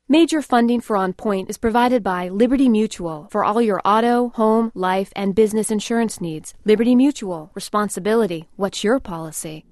Major funding for On Point is provided by Liberty Mutual for all your auto, home, life, and business insurance needs. Liberty Mutual. Responsibility. What's your policy?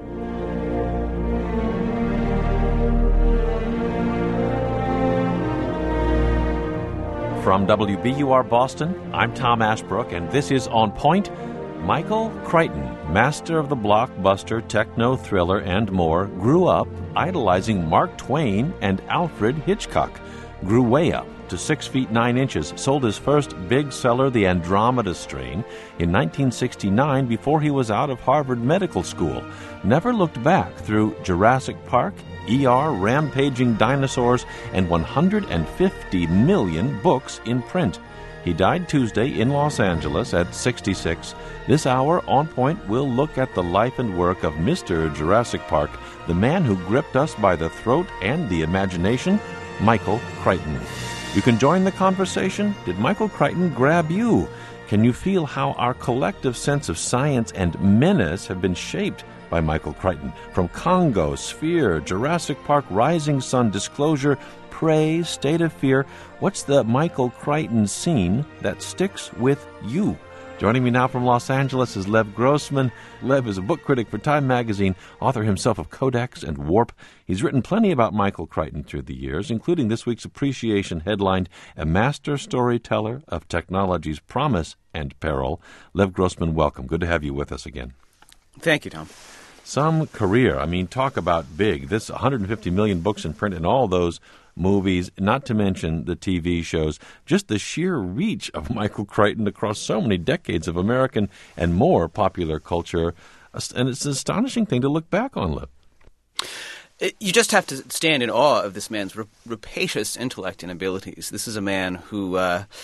From WBUR Boston, I'm Tom Ashbrook, and this is On Point. Michael Crichton, master of the blockbuster, techno thriller, and more, grew up idolizing Mark Twain and Alfred Hitchcock, grew way up to 6 feet 9 inches, sold his first big seller, The Andromeda Strain, in 1969 before he was out of Harvard Medical School, never looked back through Jurassic Park, ER, rampaging dinosaurs, and 150 million books in print. He died Tuesday in Los Angeles at 66. This hour, On Point, will look at the life and work of Mr. Jurassic Park, the man who gripped us by the throat and the imagination, Michael Crichton. You can join the conversation. Did Michael Crichton grab you? Can you feel how our collective sense of science and menace have been shaped by Michael Crichton? From Congo, Sphere, Jurassic Park, Rising Sun, Disclosure, Prey, State of Fear. What's the Michael Crichton scene that sticks with you? Joining me now from Los Angeles is Lev Grossman. Lev is a book critic for Time magazine, author himself of Codex and Warp. He's written plenty about Michael Crichton through the years, including this week's Appreciation headlined, A Master Storyteller of Technology's Promise and Peril. Lev Grossman, welcome. Good to have you with us again. Thank you, Tom. Some career. I mean, talk about big. This 150 million books in print and all those movies, not to mention the TV shows, just the sheer reach of Michael Crichton across so many decades of American and more popular culture. And it's an astonishing thing to look back on, Liv. You just have to stand in awe of this man's rapacious intellect and abilities. This is a man who,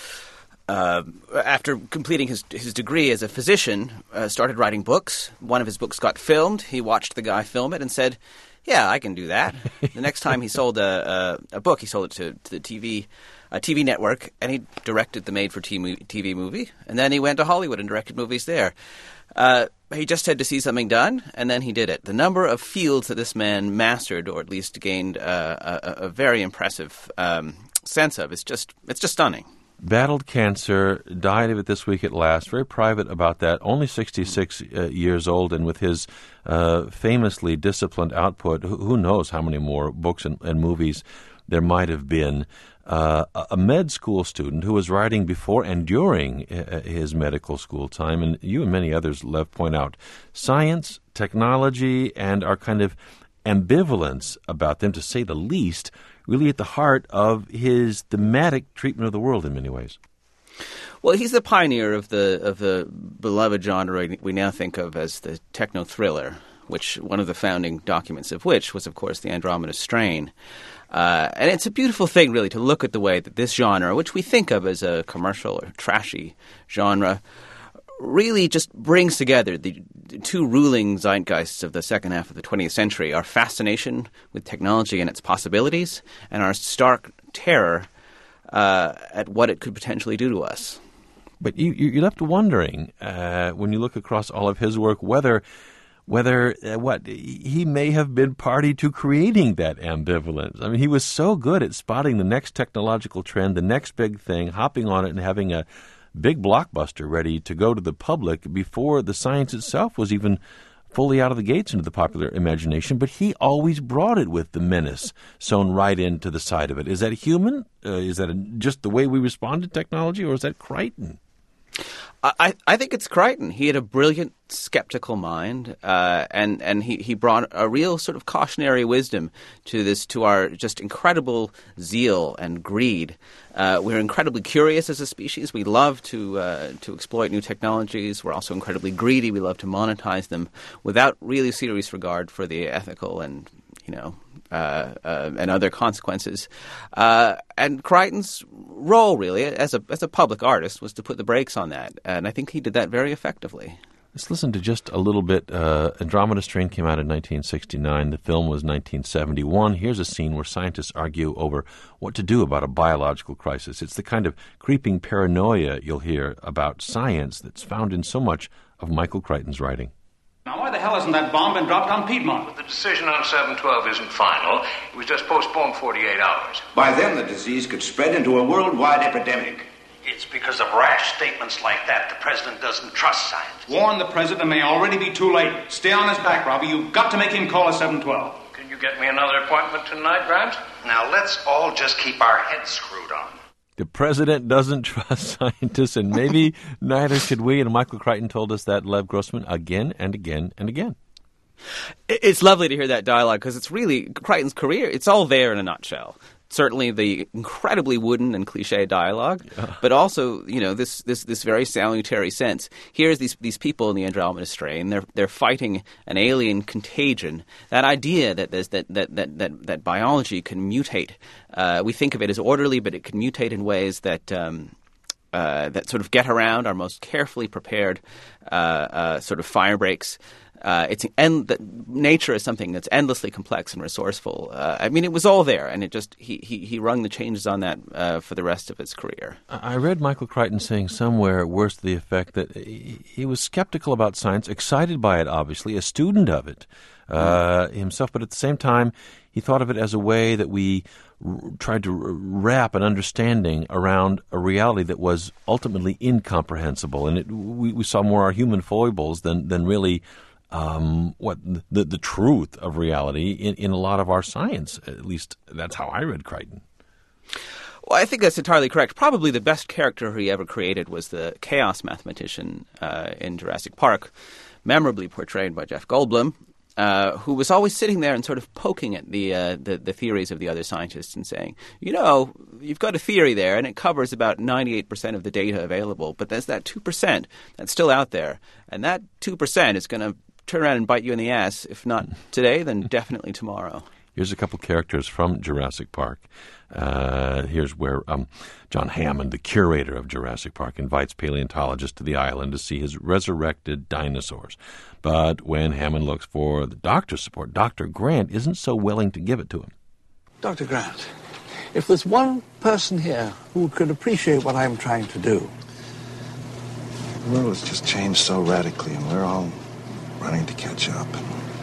after completing his degree as a physician, started writing books. One of his books got filmed. He watched the guy film it and said, "Yeah, I can do that." The next time he sold a book, he sold it to the TV network, and he directed the made-for-TV movie. And then he went to Hollywood and directed movies there. He just had to see something done, and then he did it. The number of fields that this man mastered, or at least gained a very impressive sense of, it's just stunning. Battled cancer, died of it this week at last. Very private about that. Only 66 years old, and with his famously disciplined output, who knows how many more books and movies there might have been. A med school student who was writing before and during his medical school time, and you and many others, Lev, point out science, technology, and our kind of ambivalence about them, to say the least, really at the heart of his thematic treatment of the world in many ways. Well, he's the pioneer of the beloved genre we now think of as the techno thriller, which one of the founding documents of which was, of course, the Andromeda Strain. And it's a beautiful thing, really, to look at the way that this genre, which we think of as a commercial or trashy genre, really just brings together the two ruling zeitgeists of the second half of the 20th century, our fascination with technology and its possibilities, and our stark terror at what it could potentially do to us. But you're left wondering, when you look across all of his work, whether he may have been party to creating that ambivalence. I mean, he was so good at spotting the next technological trend, the next big thing, hopping on it and having a big blockbuster ready to go to the public before the science itself was even fully out of the gates into the popular imagination. But he always brought it with the menace sewn right into the side of it. Is that human? Is that just the way we respond to technology, or is that Crichton? I think it's Crichton. He had a brilliant, skeptical mind, and he brought a real sort of cautionary wisdom to our just incredible zeal and greed. We're incredibly curious as a species. We love to exploit new technologies. We're also incredibly greedy. We love to monetize them without really serious regard for the ethical and and other consequences. And Crichton's role, really, as a public artist, was to put the brakes on that. And I think he did that very effectively. Let's listen to just a little bit. Andromeda Strain came out in 1969. The film was 1971. Here's a scene where scientists argue over what to do about a biological crisis. It's the kind of creeping paranoia you'll hear about science that's found in so much of Michael Crichton's writing. Now, Why the hell hasn't that bomb been dropped on Piedmont? But the decision on 712 isn't final. It was just postponed 48 hours. By then, the disease could spread into a worldwide epidemic. It's because of rash statements like that the president doesn't trust science. Warn the president may already be too late. Stay on his back, Robbie. You've got to make him call a 712. Can you get me another appointment tonight, Grant? Now let's all just keep our heads screwed on. The president doesn't trust scientists, and maybe neither should we. And Michael Crichton told us that, Lev Grossman, again and again and again. It's lovely to hear that dialogue because it's really Crichton's career. It's all there in a nutshell. Certainly the incredibly wooden and cliche dialogue, but also, this very salutary sense. Here's these people in the Andromeda strain. They're fighting an alien contagion. That idea that biology can mutate. We think of it as orderly, but it can mutate in ways that sort of get around our most carefully prepared sort of fire breaks. Nature is something that's endlessly complex and resourceful. It was all there, and it just he rung the changes on that for the rest of his career. I read Michael Crichton saying somewhere, worse to the effect, that he was skeptical about science, excited by it, obviously, a student of it himself, but at the same time, he thought of it as a way that we tried to wrap an understanding around a reality that was ultimately incomprehensible, and we saw more our human foibles than really the truth of reality in a lot of our science. At least that's how I read Crichton. Well, I think that's entirely correct. Probably the best character he ever created was the chaos mathematician in Jurassic Park, memorably portrayed by Jeff Goldblum, who was always sitting there and sort of poking at the theories of the other scientists and saying, you've got a theory there and it covers about 98% of the data available, but there's that 2% that's still out there, and that 2% is going to turn around and bite you in the ass. If not today, then definitely tomorrow. Here's a couple characters from Jurassic Park. Here's where John Hammond, the curator of Jurassic Park, invites paleontologists to the island to see his resurrected dinosaurs. But when Hammond looks for the doctor's support, Dr. Grant isn't so willing to give it to him. Dr. Grant, if there's one person here who could appreciate what I'm trying to do. The world has just changed so radically, and we're all running to catch up.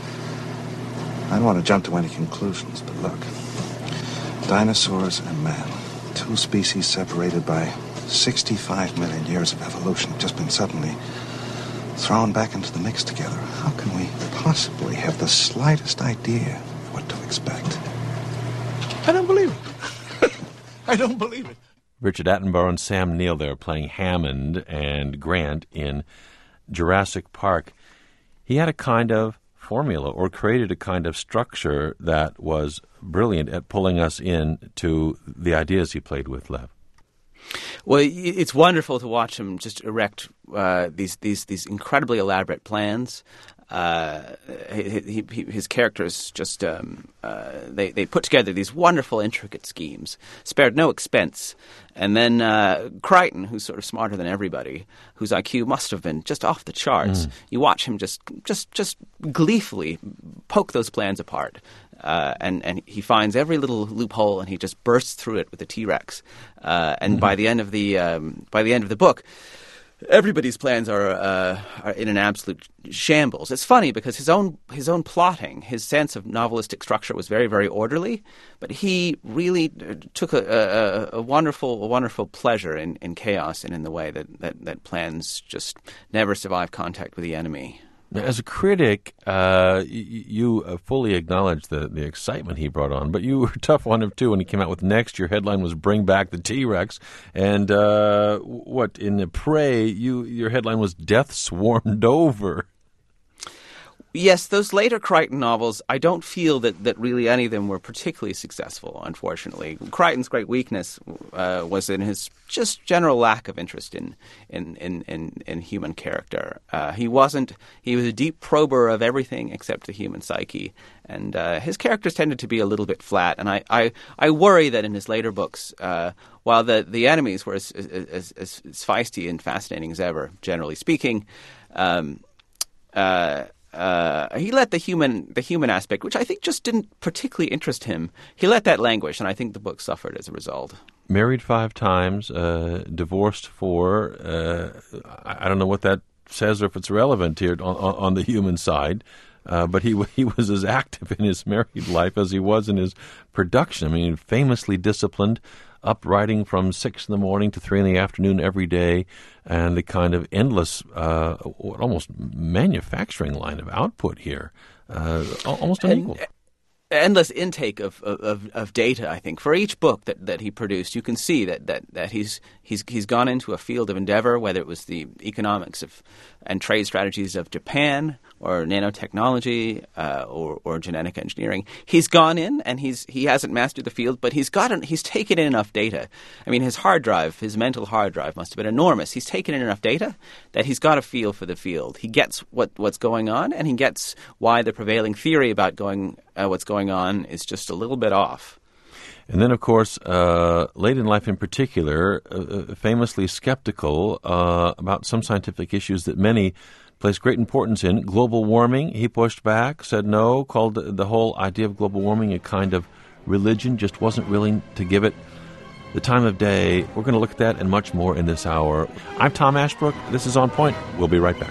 I don't want to jump to any conclusions, but look. Dinosaurs and man, two species separated by 65 million years of evolution, have just been suddenly thrown back into the mix together. How can we possibly have the slightest idea of what to expect? I don't believe it. I don't believe it. Richard Attenborough and Sam Neill there playing Hammond and Grant in Jurassic Park. He had a kind of formula or created a kind of structure that was brilliant at pulling us in to the ideas he played with, Lev. Well, it's wonderful to watch him just erect these incredibly elaborate plans. His characters just they put together these wonderful, intricate schemes, spared no expense. And then Crichton, who's sort of smarter than everybody, whose IQ must have been just off the charts. You watch him just gleefully poke those plans apart. And he finds every little loophole, and he just bursts through it with the T-Rex. And by the end of the book, everybody's plans are in an absolute shambles. It's funny because his own plotting, his sense of novelistic structure was very, very orderly, but he really took a wonderful pleasure in chaos and in the way that plans just never survive contact with the enemy. Now, as a critic, you fully acknowledge the excitement he brought on, but you were tough on him too when he came out with Next. Your headline was "Bring Back the T-Rex," and in the Prey, your headline was "Death Swarmed Over." Yes, those later Crichton novels, I don't feel that really any of them were particularly successful, unfortunately. Crichton's great weakness was in his just general lack of interest in human character. He was a deep prober of everything except the human psyche, and his characters tended to be a little bit flat. And I worry that in his later books, while the enemies were as feisty and fascinating as ever, generally speaking, he let the human aspect, which I think just didn't particularly interest him, he let that languish, and I think the book suffered as a result. Married 5 times, divorced 4. I don't know what that says or if it's relevant here on the human side. But he was as active in his married life as he was in his production. I mean, famously disciplined, up writing from 6 in the morning to 3 in the afternoon every day, and the kind of endless, almost manufacturing line of output here, almost unequal. Endless intake of data. I think for each book that he produced, you can see that he's gone into a field of endeavor, whether it was the economics and trade strategies of Japan, or nanotechnology, or genetic engineering. He's gone in and he hasn't mastered the field, but he's taken in enough data. I mean, his mental hard drive must have been enormous. He's taken in enough data that he's got a feel for the field. He gets what's going on, and he gets why the prevailing theory about what's going on is just a little bit off. And then, of course, late in life in particular, famously skeptical about some scientific issues that many placed great importance in. Global warming, he pushed back, said no, called the whole idea of global warming a kind of religion, just wasn't willing to give it the time of day. We're going to look at that and much more in this hour. I'm Tom Ashbrook. This is On Point. We'll be right back.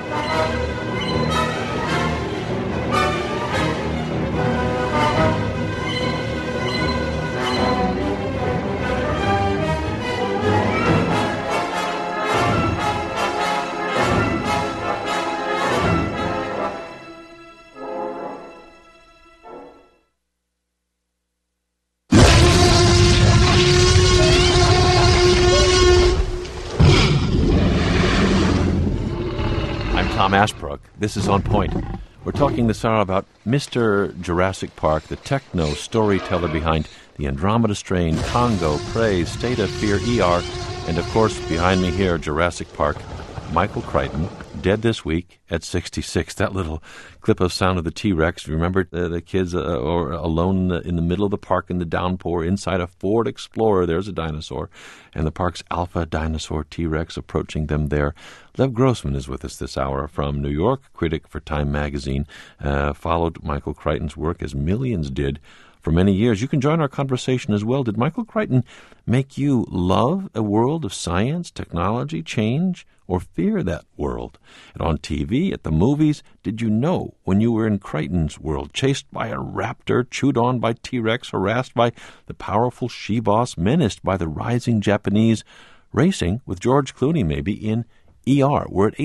Tom Ashbrook. This is On Point. We're talking this hour about Mr. Jurassic Park, the techno storyteller behind the Andromeda Strain, Congo, Prey, State of Fear, ER, and of course behind me here, Jurassic Park, Michael Crichton, dead this week at 66. That little clip of sound of the T-Rex. Remember the kids or alone in the middle of the park in the downpour inside a Ford Explorer. There's a dinosaur. And the park's alpha dinosaur T-Rex approaching them there. Lev Grossman is with us this hour from New York, critic for Time magazine. Followed Michael Crichton's work as millions did for many years. You can join our conversation as well. Did Michael Crichton make you love a world of science, technology, change, or fear that world? And on TV, at the movies, did you know when you were in Crichton's world, chased by a raptor, chewed on by T-Rex, harassed by the powerful she-boss, menaced by the rising Japanese, racing with George Clooney maybe in ER? We're at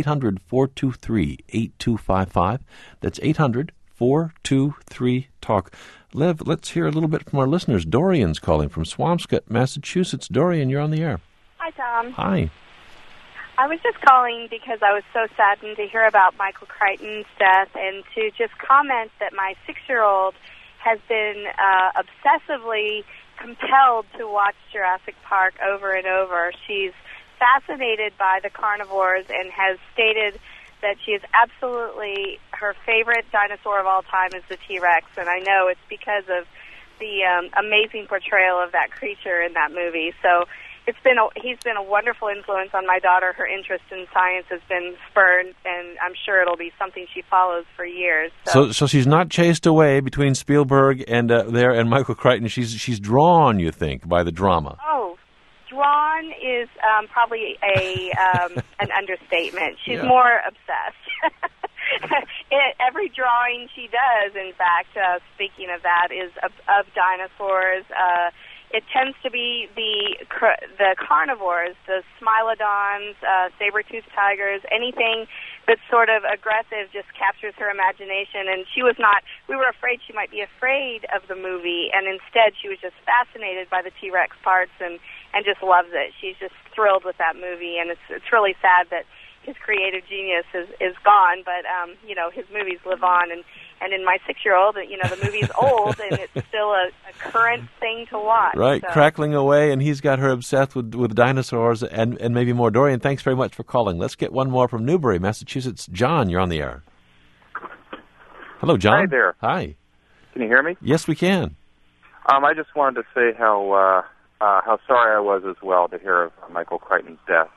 800-423-8255. That's 800-423-TALK. Lev, let's hear a little bit from our listeners. Dorian's calling from Swampscott, Massachusetts. Dorian, you're on the air. Hi, Tom. Hi. I was just calling because I was so saddened to hear about Michael Crichton's death and to just comment that my 6-year-old has been obsessively compelled to watch Jurassic Park over and over. She's fascinated by the carnivores and has stated that she is absolutely, her favorite dinosaur of all time is the T-Rex, and I know it's because of the amazing portrayal of that creature in that movie. So he's been a wonderful influence on my daughter. Her interest in science has been spurred, and I'm sure it'll be something she follows for years. So she's not chased away between Spielberg and Michael Crichton. She's drawn, you think, by the drama. Oh, drawn is probably an understatement. She's more obsessed. Every drawing she does, in fact, speaking of that, is of dinosaurs. It tends to be the carnivores, the smilodons, saber-toothed tigers, anything that's sort of aggressive just captures her imagination. And we were afraid she might be afraid of the movie, and instead she was just fascinated by the T-Rex parts and just loves it. She's just thrilled with that movie, and it's really sad that his creative genius is gone, but his movies live on, and in my 6-year-old, the movie's old and it's still a current thing to watch. Right, so. Crackling away, and he's got her obsessed with dinosaurs and maybe more. Dorian, thanks very much for calling. Let's get one more from Newbury, Massachusetts. John, you're on the air. Hello, John. Hi there. Hi. Can you hear me? Yes, we can. I just wanted to say how sorry I was as well to hear of Michael Crichton's death.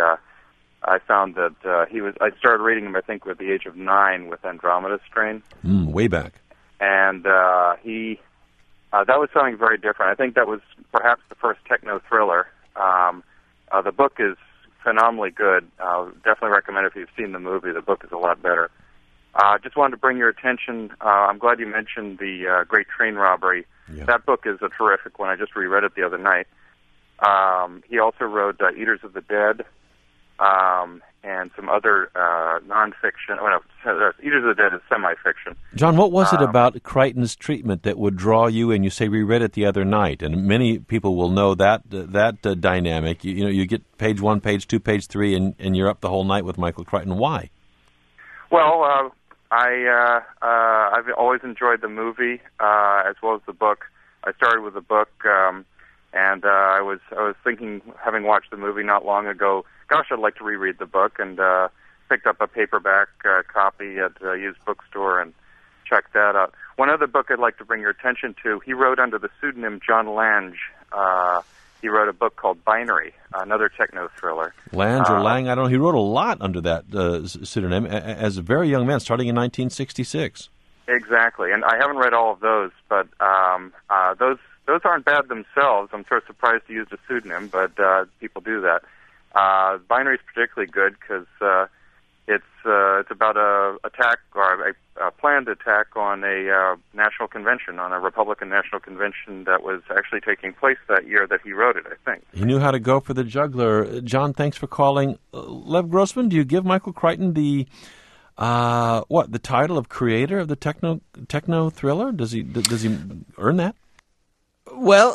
I found that I started reading him, I think, at the age of 9 with Andromeda Strain. Way back. And that was something very different. I think that was perhaps the first techno thriller. The book is phenomenally good. Definitely recommend it if you've seen the movie. The book is a lot better. Just wanted to bring your attention. I'm glad you mentioned the Great Train Robbery. Yeah. That book is a terrific one. I just reread it the other night. He also wrote Eaters of the Dead and some other nonfiction. Well, no, Eaters of the Dead is semi-fiction. John, what was it about Crichton's treatment that would draw you? And you say reread it the other night, and many people will know that dynamic. You get page 1, page 2, page 3, and you're up the whole night with Michael Crichton. Why? Well, I've always enjoyed the movie as well as the book. I started with the book, and I was thinking, having watched the movie not long ago, gosh, I'd like to reread the book, and picked up a paperback copy at a used bookstore and checked that out. One other book I'd like to bring your attention to, he wrote under the pseudonym John Lange. He wrote a book called Binary, another techno-thriller. Lange or Lang, I don't know. He wrote a lot under that pseudonym as a very young man, starting in 1966. Exactly, and I haven't read all of those, but those aren't bad themselves. I'm sort of surprised he used a pseudonym, but people do that. Binary is particularly good because it's about a attack or a planned attack on a national convention, on a Republican national convention that was actually taking place that year that he wrote it, I think. He knew how to go for the juggler. John, thanks for calling. Lev Grossman, do you give Michael Crichton the title of creator of the techno thriller? Does he earn that? Well,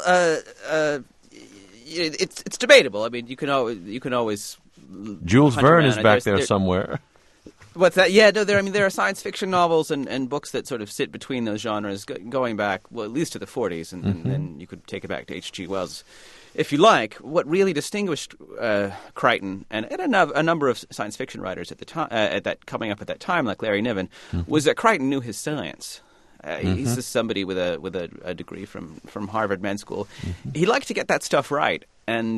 it's debatable. I mean, you can always. Jules Verne is back there somewhere. What's that? Yeah, no. There are science fiction novels and books that sort of sit between those genres, going back at least to the 40s, and then you could take it back to H.G. Wells, if you like. What really distinguished Crichton and a number of science fiction writers at the time, coming up at that time, like Larry Niven, was that Crichton knew his science. He's just somebody with a degree from Harvard Med School. He liked to get that stuff right, and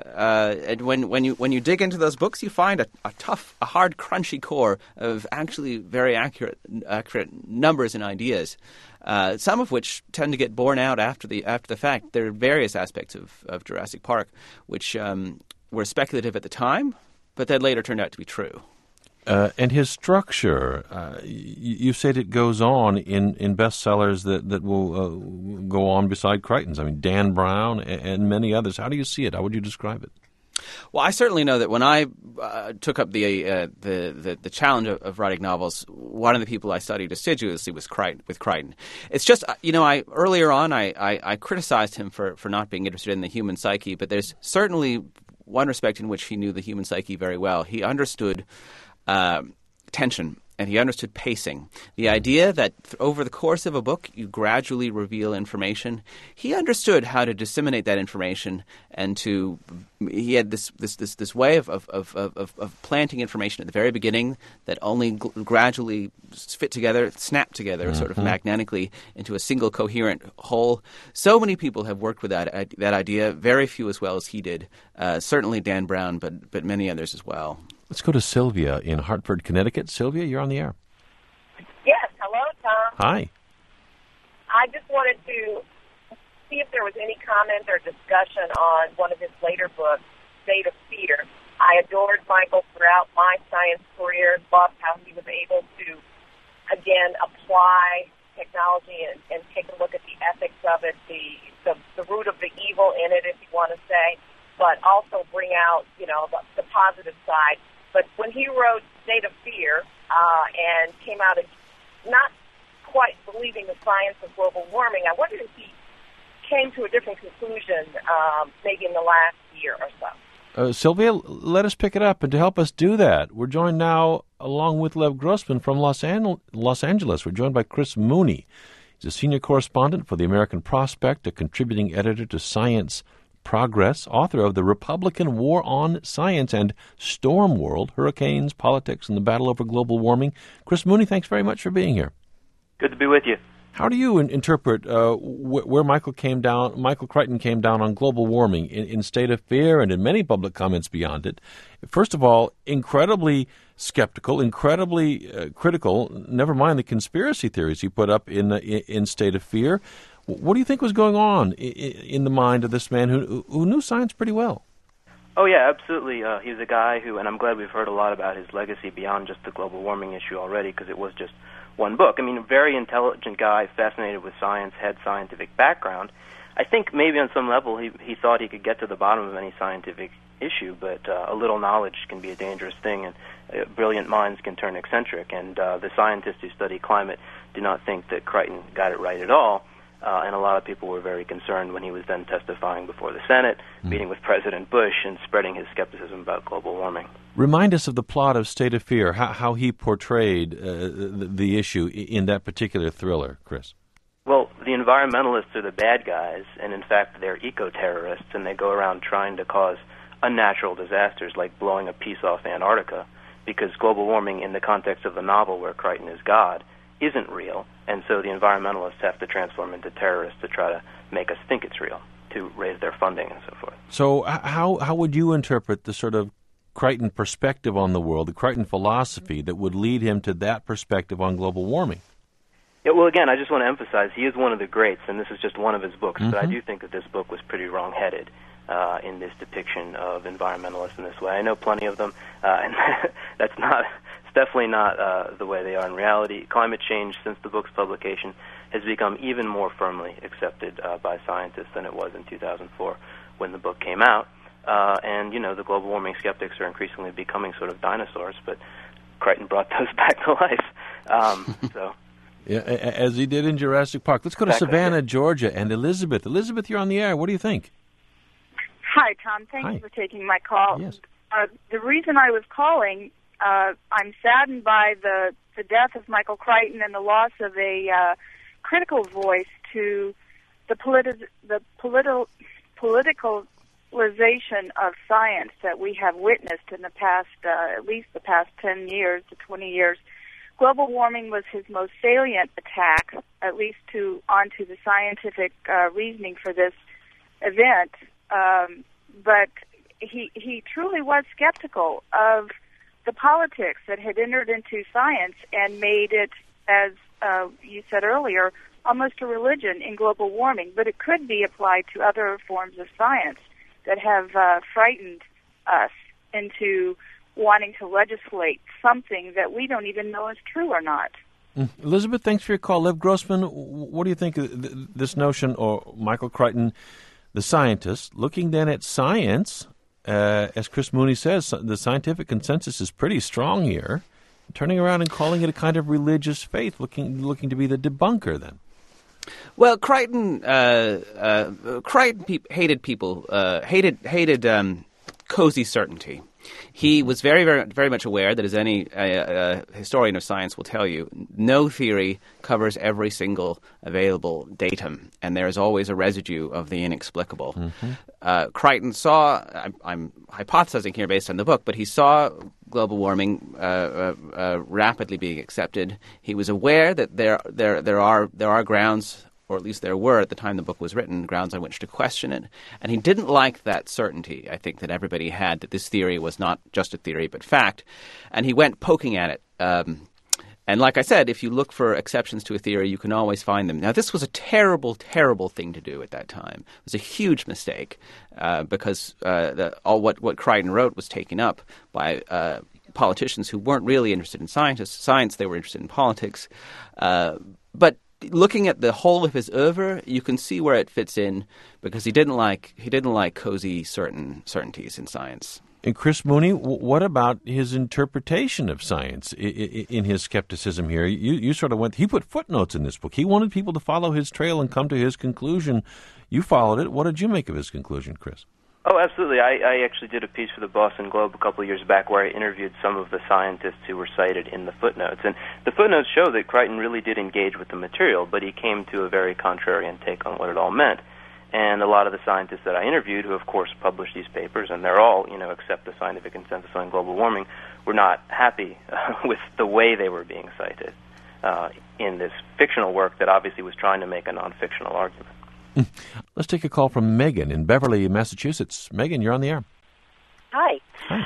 when you dig into those books, you find a hard, crunchy core of actually very accurate numbers and ideas. Some of which tend to get borne out after the fact. There are various aspects of Jurassic Park which were speculative at the time, but that later turned out to be true. And his structure, you said it goes on in bestsellers that will go on beside Crichton's. I mean, Dan Brown and many others. How do you see it? How would you describe it? Well, I certainly know that when I took up the challenge of writing novels, one of the people I studied assiduously was Crichton. It's just, earlier on I criticized him for not being interested in the human psyche, but there's certainly one respect in which he knew the human psyche very well. He understood tension, and he understood pacing. The idea that over the course of a book you gradually reveal information. He understood how to disseminate that information, and he had this way of planting information at the very beginning that only gradually snap together, sort of magnetically into a single coherent whole. So many people have worked with that idea. Very few as well as he did. Certainly Dan Brown, but many others as well. Let's go to Sylvia in Hartford, Connecticut. Sylvia, you're on the air. Yes. Hello, Tom. Hi. I just wanted to see if there was any comment or discussion on one of his later books, State of Fear. I adored Michael throughout my science career, loved how he was able to, again, apply technology and take a look at the ethics of it, the root of the evil in it, if you want to say, but also bring out, the positive side. But when he wrote State of Fear and came out not quite believing the science of global warming, I wondered if he came to a different conclusion maybe in the last year or so. Sylvia, let us pick it up. And to help us do that, we're joined now, along with Lev Grossman, from Los Angeles. We're joined by Chris Mooney. He's a senior correspondent for the American Prospect, a contributing editor to Science Progress, author of The Republican War on Science and Storm World, Hurricanes, Politics, and the Battle Over Global Warming. Chris Mooney, thanks very much for being here. Good to be with you. How do you interpret where Michael Crichton came down on global warming in State of Fear and in many public comments beyond it? First of all, incredibly skeptical, incredibly critical, never mind the conspiracy theories he put up in State of Fear. What do you think was going on in the mind of this man who knew science pretty well? Oh, yeah, absolutely. He's a guy who, and I'm glad we've heard a lot about his legacy beyond just the global warming issue already, because it was just one book. I mean, a very intelligent guy, fascinated with science, had scientific background. I think maybe on some level he thought he could get to the bottom of any scientific issue, but a little knowledge can be a dangerous thing, and brilliant minds can turn eccentric. And the scientists who study climate do not think that Crichton got it right at all. And a lot of people were very concerned when he was then testifying before the Senate, meeting with President Bush, and spreading his skepticism about global warming. Remind us of the plot of State of Fear, how he portrayed the issue in that particular thriller, Chris. Well, the environmentalists are the bad guys, and in fact they're eco-terrorists, and they go around trying to cause unnatural disasters like blowing a piece off Antarctica, because global warming in the context of the novel where Crichton is God isn't real, and so the environmentalists have to transform into terrorists to try to make us think it's real, to raise their funding and so forth. So how would you interpret the sort of Crichton perspective on the world, the Crichton philosophy that would lead him to that perspective on global warming? Yeah, well, again, I just want to emphasize he is one of the greats, and this is just one of his books, but I do think that this book was pretty wrong-headed in this depiction of environmentalists in this way. I know plenty of them, and it's definitely not the way they are in reality. Climate change, since the book's publication, has become even more firmly accepted by scientists than it was in 2004 when the book came out. And, you know, the global warming skeptics are increasingly becoming sort of dinosaurs, but Crichton brought those back to life. Yeah, as he did in Jurassic Park. Let's go to Savannah, Georgia, and Elizabeth. Elizabeth, you're on the air. What do you think? Hi, Tom. Thank you for taking my call. Yes. The reason I was calling, I'm saddened by the death of Michael Crichton and the loss of a critical voice to the politicalization of science that we have witnessed in the past, at least the past 10 years to 20 years. Global warming was his most salient attack, at least onto the scientific reasoning for this event. But he truly was skeptical of the politics that had entered into science and made it, as you said earlier, almost a religion in global warming. But it could be applied to other forms of science that have frightened us into wanting to legislate something that we don't even know is true or not. Elizabeth, thanks for your call. Lev Grossman, what do you think of this notion, or Michael Crichton, the scientist, looking then at science, as Chris Mooney says, the scientific consensus is pretty strong here, turning around and calling it a kind of religious faith, looking to be the debunker then? Well, Crichton hated cozy certainty. He was very, very, very much aware that, as any historian of science will tell you, no theory covers every single available datum, and there is always a residue of the inexplicable. Crichton saw, I'm hypothesizing here based on the book, but he saw global warming rapidly being accepted. He was aware that there are grounds, or at least there were at the time the book was written, grounds on which to question it. And he didn't like that certainty, I think, that everybody had, that this theory was not just a theory but fact. And he went poking at it. And like I said, if you look for exceptions to a theory, you can always find them. Now, this was a terrible, terrible thing to do at that time. It was a huge mistake because what Crichton wrote was taken up by politicians who weren't really interested in science. They were interested in politics. But looking at the whole of his oeuvre, you can see where it fits in, because he didn't like cozy certainties in science. And Chris Mooney, what about his interpretation of science in his skepticism here? You sort of he put footnotes in this book. He wanted people to follow his trail and come to his conclusion. You followed it. What did you make of his conclusion, Chris? Oh, absolutely. I actually did a piece for the Boston Globe a couple of years back where I interviewed some of the scientists who were cited in the footnotes. And the footnotes show that Crichton really did engage with the material, but he came to a very contrarian take on what it all meant. And a lot of the scientists that I interviewed, who of course published these papers, and they're all, accept the scientific consensus on global warming, were not happy with the way they were being cited in this fictional work that obviously was trying to make a non-fictional argument. Let's take a call from Megan in Beverly, Massachusetts. Megan, you're on the air. Hi.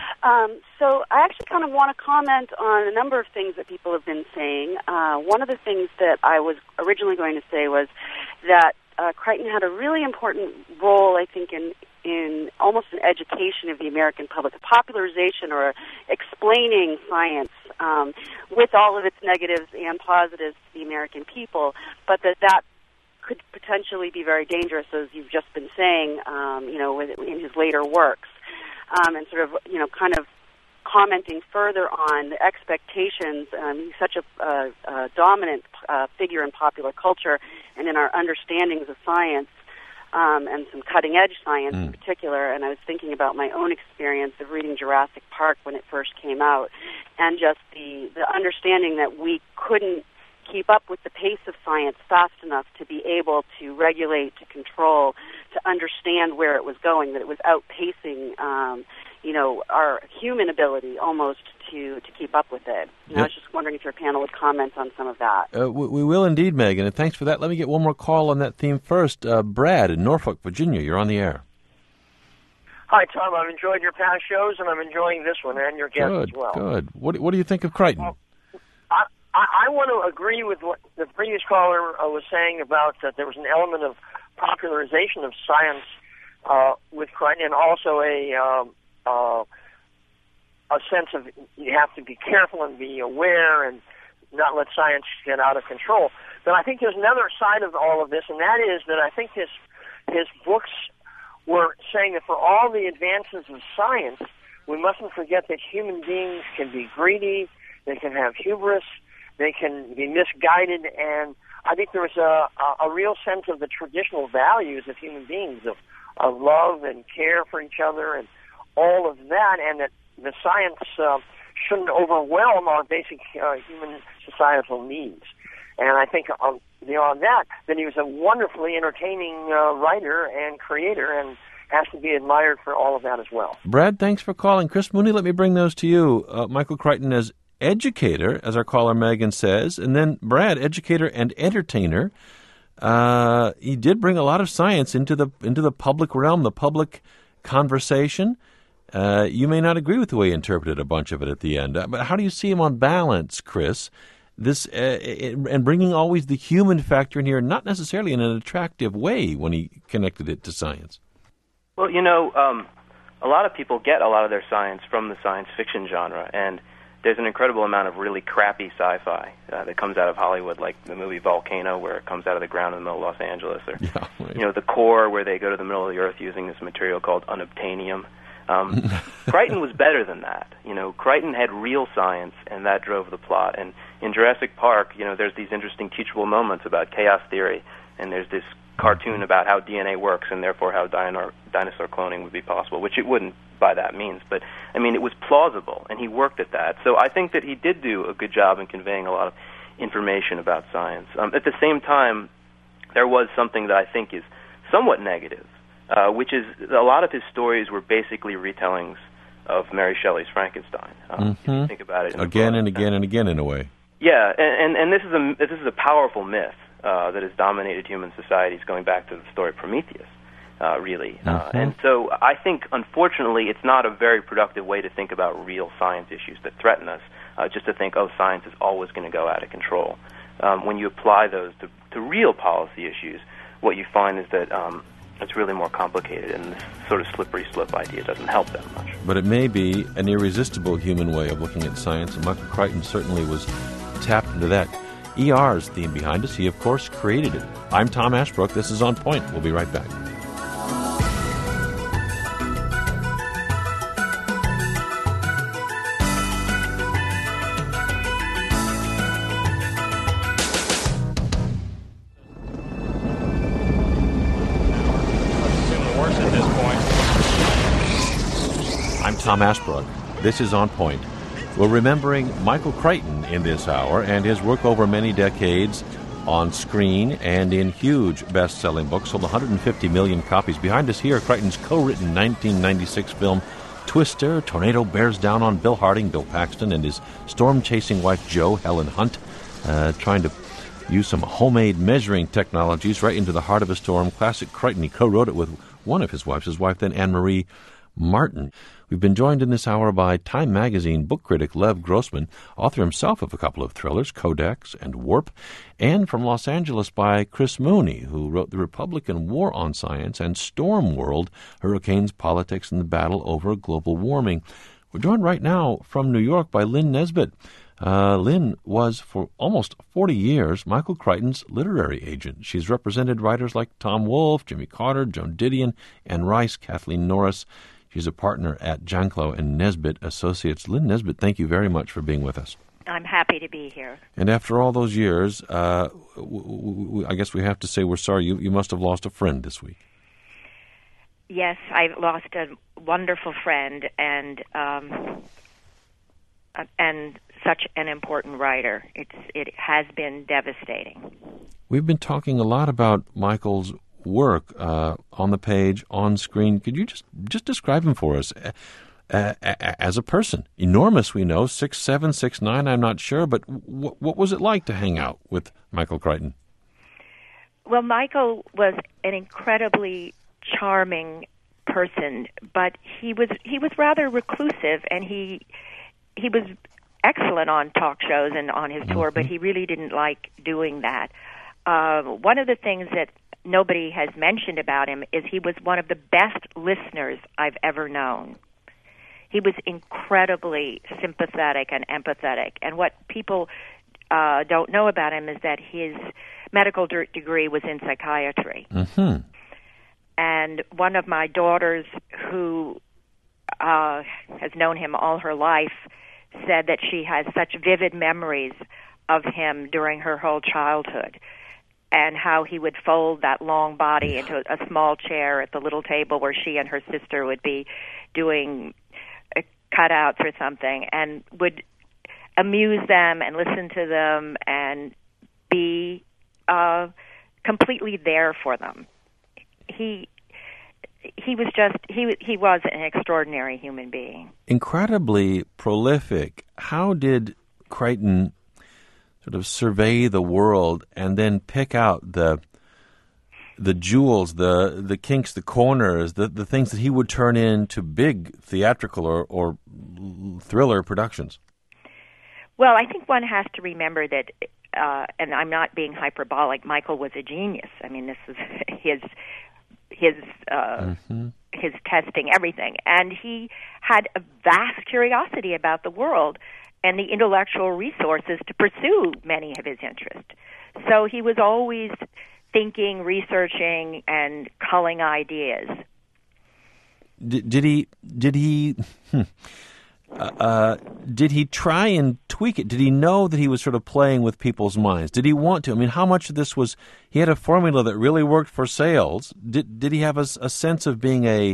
So I actually kind of want to comment on a number of things that people have been saying. One of the things that I was originally going to say was that Crichton had a really important role, I think, in in almost an education of the American public, a popularization or explaining science with all of its negatives and positives to the American people, but that could potentially be very dangerous, as you've just been saying, in his later works, and sort of, kind of commenting further on the expectations. He's such a dominant figure in popular culture and in our understandings of science, and some cutting-edge science in particular. And I was thinking about my own experience of reading Jurassic Park when it first came out, and just the understanding that we couldn't keep up with the pace of science fast enough to be able to regulate, to control, to understand where it was going, that it was outpacing our human ability almost to keep up with it. And I was just wondering if your panel would comment on some of that. We will indeed, Megan, and thanks for that. Let me get one more call on that theme first. Brad in Norfolk, Virginia, you're on the air. Hi, Tom. I've enjoyed your past shows, and I'm enjoying this one and your guest as well. Good. What do you think of Crichton? I want to agree with what the previous caller was saying about that there was an element of popularization of science with Crichton, and also a sense of you have to be careful and be aware and not let science get out of control. But I think there's another side of all of this, and that is that I think his books were saying that for all the advances of science, we mustn't forget that human beings can be greedy, they can have hubris, they can be misguided, and I think there was a real sense of the traditional values of human beings, of love and care for each other and all of that, and that the science shouldn't overwhelm our basic human societal needs. And I think beyond that, that he was a wonderfully entertaining writer and creator, and has to be admired for all of that as well. Brad, thanks for calling. Chris Mooney, let me bring those to you. Michael Crichton as educator, as our caller Megan says, and then Brad, educator and entertainer. He did bring a lot of science into the public realm, the public conversation. You may not agree with the way he interpreted a bunch of it at the end, but how do you see him on balance, Chris? This and bringing always the human factor in here, not necessarily in an attractive way when he connected it to science. Well, a lot of people get a lot of their science from the science fiction genre, and there's an incredible amount of really crappy sci-fi that comes out of Hollywood, like the movie Volcano, where it comes out of the ground in the middle of Los Angeles, or The Core, where they go to the middle of the earth using this material called unobtainium. Crichton was better than that. Crichton had real science, and that drove the plot. And in Jurassic Park, there's these interesting teachable moments about chaos theory, and there's this cartoon about how DNA works, and therefore how dinosaur cloning would be possible, which it wouldn't by that means. But, it was plausible, and he worked at that. So I think that he did do a good job in conveying a lot of information about science. At the same time, there was something that I think is somewhat negative, which is a lot of his stories were basically retellings of Mary Shelley's Frankenstein. If you think about it, again and again and again, in a way. Yeah, and this is a powerful myth that has dominated human societies, going back to the story of Prometheus, really. And so I think, unfortunately, it's not a very productive way to think about real science issues that threaten us. Just to think, science is always going to go out of control. When you apply those to real policy issues, what you find is that it's really more complicated, and this sort of slippery slope idea doesn't help that much. But it may be an irresistible human way of looking at science, and Michael Crichton certainly was tapped into that. ER's theme behind us, he of course created it. I'm Tom Ashbrook, this is On Point. We'll be right back. I'm Tom Ashbrook. This is On Point. We're remembering Michael Crichton in this hour and his work over many decades on screen and in huge best-selling books, sold 150 million copies. Behind us here, Crichton's co-written 1996 film Twister. Tornado bears down on Bill Harding, Bill Paxton, and his storm-chasing wife Jo, Helen Hunt, trying to use some homemade measuring technologies right into the heart of a storm. Classic Crichton. He co-wrote it with one of his wives then Anne-Marie Martin. We've been joined in this hour by Time magazine book critic Lev Grossman, author himself of a couple of thrillers, Codex and Warp, and from Los Angeles by Chris Mooney, who wrote The Republican War on Science and Storm World, Hurricanes, Politics, and the Battle Over Global Warming. We're joined right now from New York by Lynn Nesbitt. Lynn was, for almost 40 years, Michael Crichton's literary agent. She's represented writers like Tom Wolfe, Jimmy Carter, Joan Didion, Anne Rice, Kathleen Norris. She's a partner at Janklow and Nesbitt Associates. Lynn Nesbitt, thank you very much for being with us. I'm happy to be here. And after all those years, I guess we have to say we're sorry. You must have lost a friend this week. Yes, I lost a wonderful friend and such an important writer. It has been devastating. We've been talking a lot about Michael's work on the page, on screen. Could you just describe him for us as a person? Enormous, we know, 6'7", 6'9", I'm not sure, but what was it like to hang out with Michael Crichton? Well, Michael was an incredibly charming person, but he was rather reclusive, and he was excellent on talk shows and on his tour, but he really didn't like doing that. One of the things that nobody has mentioned about him is he was one of the best listeners I've ever known. He was incredibly sympathetic and empathetic, and what people don't know about him is that his medical degree was in psychiatry. Mm-hmm. And one of my daughters, who has known him all her life, said that she has such vivid memories of him during her whole childhood, and how he would fold that long body into a small chair at the little table where she and her sister would be doing cutouts or something, and would amuse them and listen to them and be completely there for them. He was an extraordinary human being. Incredibly prolific. How did Crichton sort of survey the world and then pick out the jewels, the kinks, the corners, the things that he would turn into big theatrical or thriller productions? Well, I think one has to remember that, and I'm not being hyperbolic, Michael was a genius. I mean, this is his testing, everything. And he had a vast curiosity about the world and the intellectual resources to pursue many of his interests. So he was always thinking, researching, and culling ideas. Did he try and tweak it? Did he know that he was sort of playing with people's minds? Did he want to? I mean, how much of this was, he had a formula that really worked for sales. Did he have a sense of being a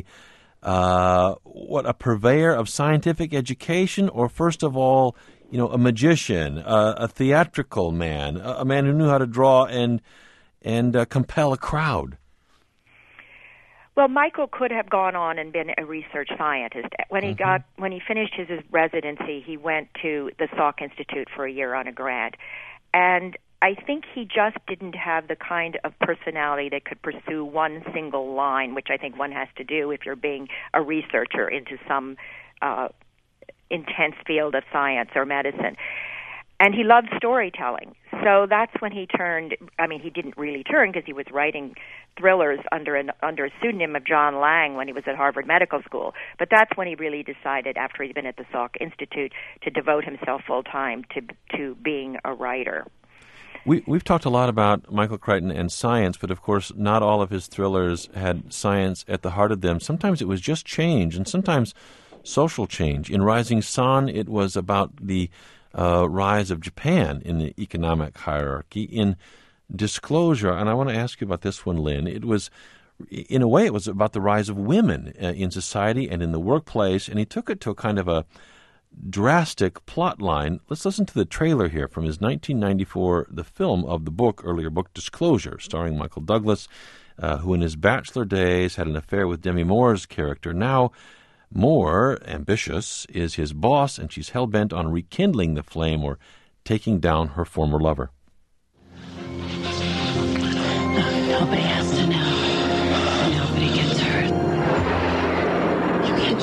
purveyor of scientific education, or first of all, a magician, a theatrical man, a man who knew how to draw and compel a crowd? Well, Michael could have gone on and been a research scientist. When he finished his residency, he went to the Salk Institute for a year on a grant. And I think he just didn't have the kind of personality that could pursue one single line, which I think one has to do if you're being a researcher into some intense field of science or medicine. And he loved storytelling. So that's when he turned, he didn't really turn because he was writing thrillers under a pseudonym of John Lang when he was at Harvard Medical School. But that's when he really decided, after he'd been at the Salk Institute, to devote himself full time to being a writer. We've talked a lot about Michael Crichton and science, but of course not all of his thrillers had science at the heart of them. Sometimes it was just change, and sometimes social change. In Rising Sun, it was about the rise of Japan in the economic hierarchy. In Disclosure, and I want to ask you about this one, Lynn, it was, in a way, it was about the rise of women in society and in the workplace, and he took it to a kind of a drastic plot line. Let's listen to the trailer here from his 1994, the film of the earlier book, Disclosure, starring Michael Douglas, who in his bachelor days had an affair with Demi Moore's character. Now, Moore, ambitious, is his boss, and she's hell-bent on rekindling the flame or taking down her former lover. Nobody has to know. Nobody gets hurt. You can't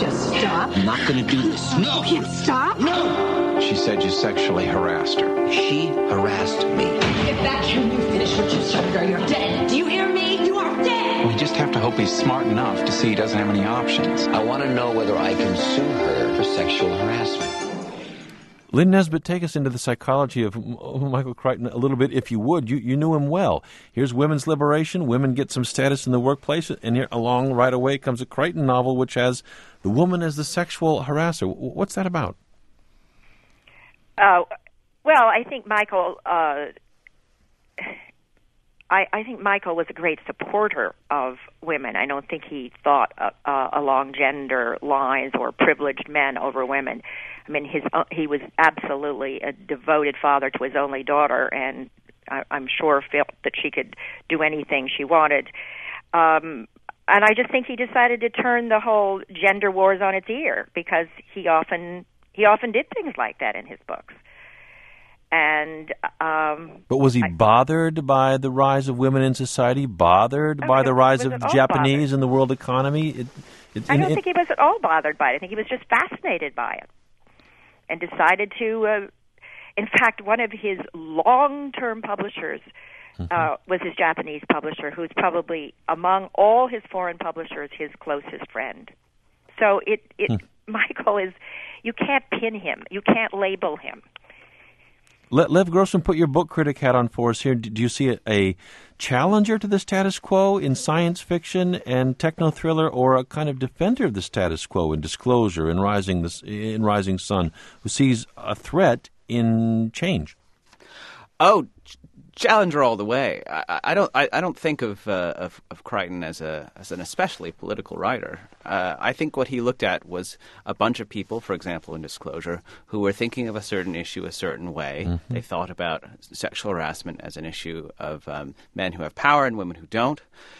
I'm not going to do this. No! You can't stop? No! She said you sexually harassed her. She harassed me. Get back here and you finish what you started or you're dead. Do you hear me? You are dead! We just have to hope he's smart enough to see he doesn't have any options. I want to know whether I can sue her for sexual harassment. Lynn Nesbitt, take us into the psychology of Michael Crichton a little bit, if you would. You knew him well. Here's women's liberation. Women get some status in the workplace, and here along right away comes a Crichton novel which has the woman as the sexual harasser. What's that about? Well, I think Michael. I think Michael was a great supporter of women. I don't think he thought along gender lines or privileged men over women. I mean, he was absolutely a devoted father to his only daughter, and I'm sure felt that she could do anything she wanted. And I just think he decided to turn the whole gender wars on its ear because he often did things like that in his books. And but was he bothered by the rise of women in society? Bothered by the rise of Japanese in the world economy? I don't think he was at all bothered by it. I think he was just fascinated by it, and decided to. In fact, one of his long-term publishers was his Japanese publisher, who's probably among all his foreign publishers his closest friend. So Michael is. You can't pin him. You can't label him. Lev Grossman, put your book critic hat on for us here. Do you see a challenger to the status quo in science fiction and techno-thriller, or a kind of defender of the status quo in Disclosure, in Rising Sun, who sees a threat in change? Oh, challenger all the way. I don't think of Crichton as an especially political writer. I think what he looked at was a bunch of people, for example, in Disclosure, who were thinking of a certain issue a certain way. Mm-hmm. They thought about sexual harassment as an issue of men who have power and women who don't.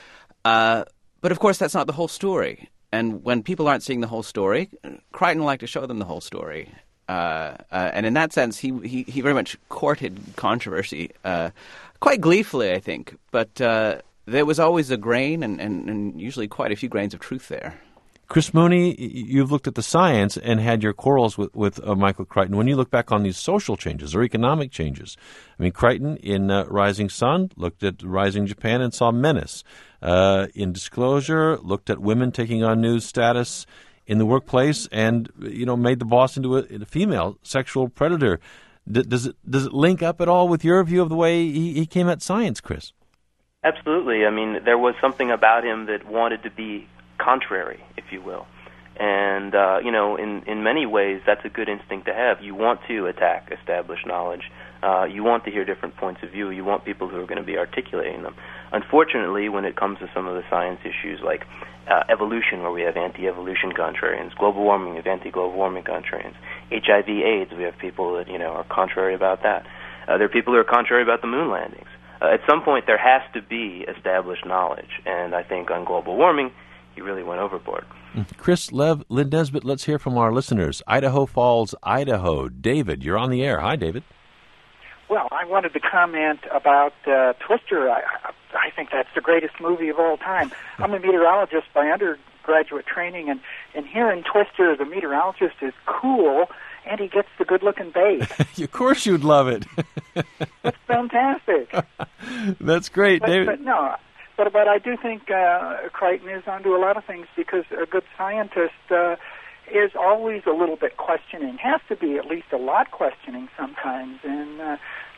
But of course, that's not the whole story. And when people aren't seeing the whole story, Crichton liked to show them the whole story. And in that sense, he very much courted controversy quite gleefully, I think. But there was always a grain and usually quite a few grains of truth there. Chris Mooney, you've looked at the science and had your quarrels with Michael Crichton. When you look back on these social changes or economic changes, I mean, Crichton in Rising Sun looked at rising Japan and saw menace. In Disclosure, looked at women taking on new status in the workplace and, made the boss into a female sexual predator. Does it link up at all with your view of the way he came at science, Chris? Absolutely. I mean, there was something about him that wanted to be contrary, if you will. And, in many ways, that's a good instinct to have. You want to attack established knowledge. You want to hear different points of view. You want people who are going to be articulating them. Unfortunately, when it comes to some of the science issues like evolution, where we have anti-evolution contrarians, global warming, we have anti-global warming contrarians, HIV/AIDS, we have people that are contrary about that. There are people who are contrary about the moon landings. At some point, there has to be established knowledge, and I think on global warming, he really went overboard. Chris, Lev, Lynn Nesbitt, let's hear from our listeners. Idaho Falls, Idaho. David, you're on the air. Hi, David. Well, I wanted to comment about Twister. I think that's the greatest movie of all time. I'm a meteorologist by undergraduate training, and here in Twister, the meteorologist is cool, and he gets the good-looking babe. Of course you'd love it. That's fantastic. That's great, David. But I do think Crichton is onto a lot of things, because a good scientist is always a little bit questioning, has to be at least a lot questioning sometimes. And,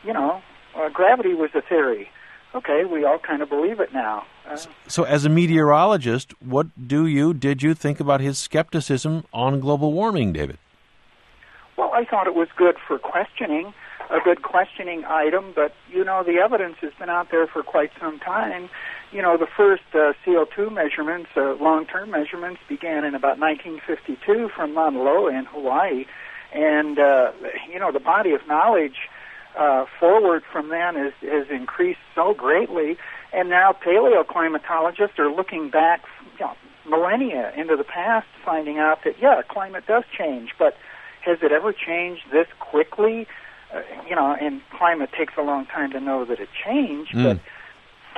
gravity was a theory. Okay, we all kind of believe it now. So as a meteorologist, what did you think about his skepticism on global warming, David? Well, I thought it was good for questioning, a good questioning item, but, the evidence has been out there for quite some time. The first CO2 measurements, long-term measurements, began in about 1952 from Mauna Loa in Hawaii. And, the body of knowledge forward from then has increased so greatly. And now paleoclimatologists are looking back millennia into the past, finding out that, climate does change. But has it ever changed this quickly? And climate takes a long time to know that it changed. But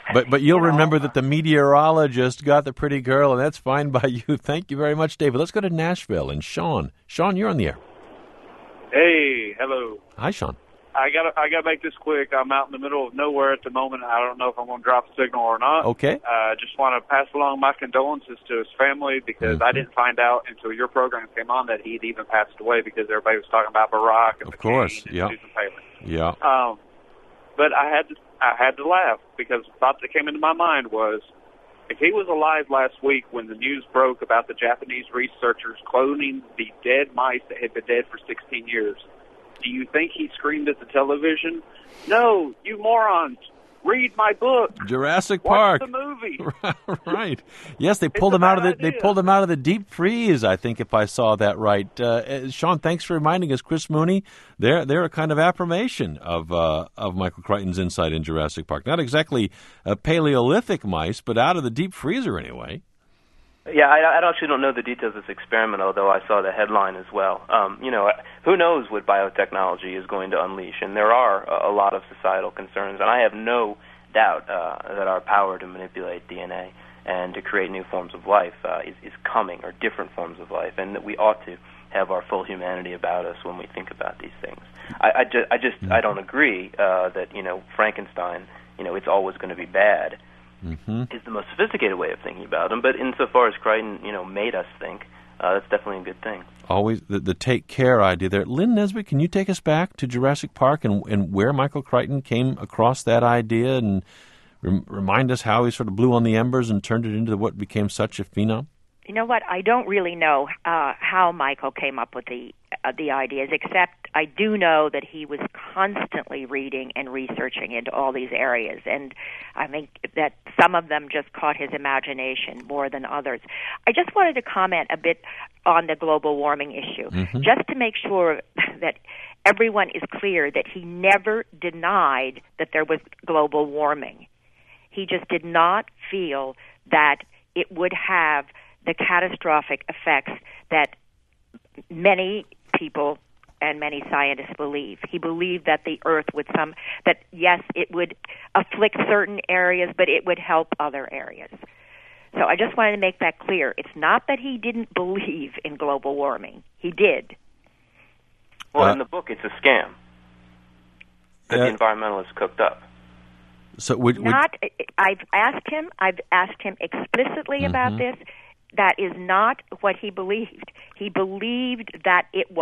But you'll remember that the meteorologist got the pretty girl, and that's fine by you. Thank you very much, David. Let's go to Nashville and Sean. Sean, you're on the air. Hey, hello. Hi, Sean. I gotta make this quick. I'm out in the middle of nowhere at the moment. I don't know if I'm going to drop a signal or not. Okay. Just want to pass along my condolences to his family because I didn't find out until your program came on that he'd even passed away because everybody was talking about Barack and of course, yeah. Susan Palin. Yeah. But I had to laugh because the thought that came into my mind was, if he was alive last week when the news broke about the Japanese researchers cloning the dead mice that had been dead for 16 years, do you think he screamed at the television, "No, you morons, read my book. Jurassic Park. Watch the movie." Right. Yes, they pulled him out of the deep freeze, I think, if I saw that right. Sean, thanks for reminding us. Chris Mooney, they're a kind of affirmation of Michael Crichton's insight in Jurassic Park. Not exactly Paleolithic mice, but out of the deep freezer anyway. Yeah, I actually don't know the details of this experiment, although I saw the headline as well. Who knows what biotechnology is going to unleash, and there are a lot of societal concerns, and I have no doubt that our power to manipulate DNA and to create new forms of life is coming, or different forms of life, and that we ought to have our full humanity about us when we think about these things. I don't agree that Frankenstein, it's always going to be bad. Is the most sophisticated way of thinking about them, but insofar as Crichton, made us think, that's definitely a good thing. Always the take care idea there. Lynn Nesbitt, can you take us back to Jurassic Park and where Michael Crichton came across that idea and remind us how he sort of blew on the embers and turned it into what became such a phenom? You know what? I don't really know how Michael came up with the ideas, except I do know that he was constantly reading and researching into all these areas, and I think that some of them just caught his imagination more than others. I just wanted to comment a bit on the global warming issue, just to make sure that everyone is clear that he never denied that there was global warming. He just did not feel that it would have the catastrophic effects that many people and many scientists believe. He believed that the Earth yes, it would afflict certain areas, but it would help other areas. So I just wanted to make that clear. It's not that he didn't believe in global warming. He did. Well, in the book, it's a scam that the environmentalists cooked up. So I've asked him explicitly about this. That is not what he believed. He believed that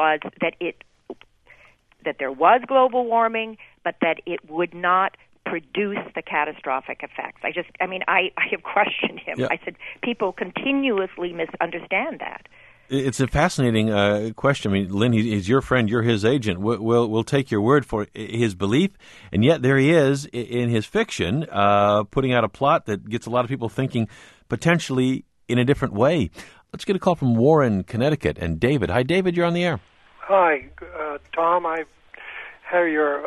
that there was global warming, but that it would not produce the catastrophic effects. I have questioned him. Yeah. I said, people continuously misunderstand that. It's a fascinating question. I mean, Lynn, he's your friend. You're his agent. We'll take your word for his belief. And yet there he is in his fiction putting out a plot that gets a lot of people thinking potentially in a different way. Let's get a call from Warren, Connecticut. And David. Hi, David. You're on the air. Hi, Tom. I have your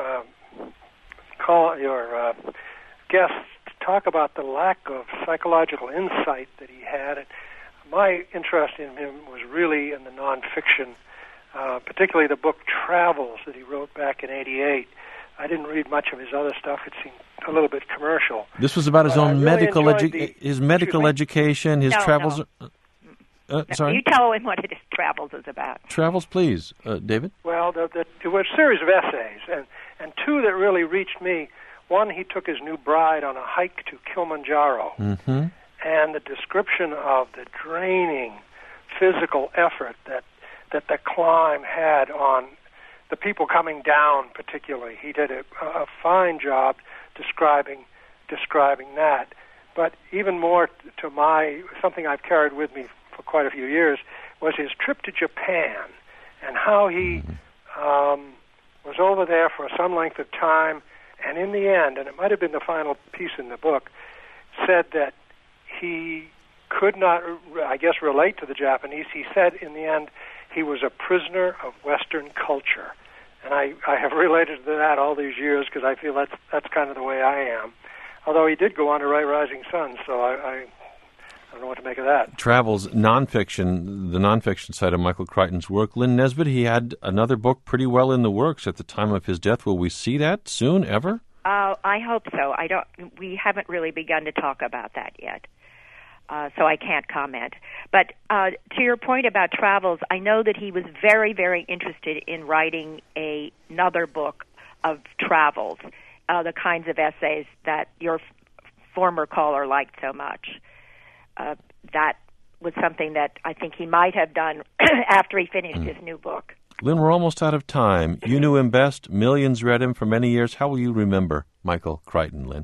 guest talk about the lack of psychological insight that he had. And my interest in him was really in the nonfiction, particularly the book Travels that he wrote back in '88. I didn't read much of his other stuff. It seemed a little bit commercial. This was about his own medical education, his travels. Sorry? You tell him what his Travels is about. Travels, please, David. Well, it was a series of essays, and two that really reached me. One, he took his new bride on a hike to Kilimanjaro, and the description of the draining physical effort that the climb had on the people coming down, particularly. He did a fine job describing that. But even more to something I've carried with me for quite a few years was his trip to Japan and how he was over there for some length of time, and in the end, and it might have been the final piece in the book, said that he could not, I guess, relate to the Japanese. He said in the end he was a prisoner of Western culture. And I have related to that all these years because I feel that's kind of the way I am. Although he did go on to write Rising Sun, so I don't know what to make of that. Travels, nonfiction, the nonfiction side of Michael Crichton's work. Lynn Nesbitt, he had another book pretty well in the works at the time of his death. Will we see that soon, ever? I hope so. We haven't really begun to talk about that yet. So I can't comment. But to your point about travels, I know that he was very, very interested in writing another book of travels, the kinds of essays that your former caller liked so much. That was something that I think he might have done after he finished his new book. Lynn, we're almost out of time. You knew him best. Millions read him for many years. How will you remember Michael Crichton, Lynn?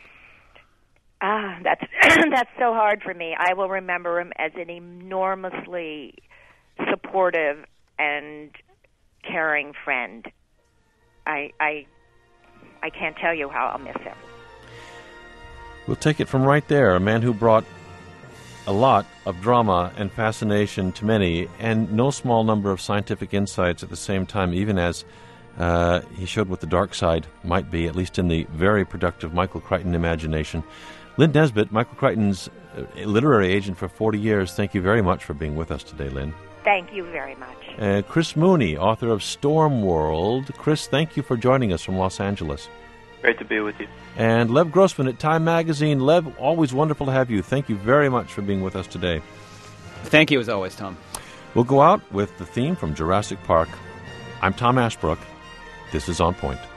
That's so hard for me. I will remember him as an enormously supportive and caring friend. I can't tell you how I'll miss him. We'll take it from right there. A man who brought a lot of drama and fascination to many, and no small number of scientific insights at the same time, even as he showed what the dark side might be, at least in the very productive Michael Crichton imagination. Lynn Nesbitt, Michael Crichton's literary agent for 40 years, thank you very much for being with us today, Lynn. Thank you very much. Chris Mooney, author of Storm World. Chris, thank you for joining us from Los Angeles. Great to be with you. And Lev Grossman at Time Magazine. Lev, always wonderful to have you. Thank you very much for being with us today. Thank you as always, Tom. We'll go out with the theme from Jurassic Park. I'm Tom Ashbrook. This is On Point.